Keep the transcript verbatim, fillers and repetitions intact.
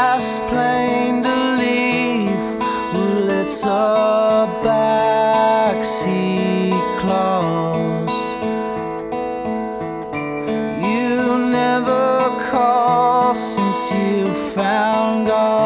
last plane to leave. Well, it's a backseat clause. You never call since you found God.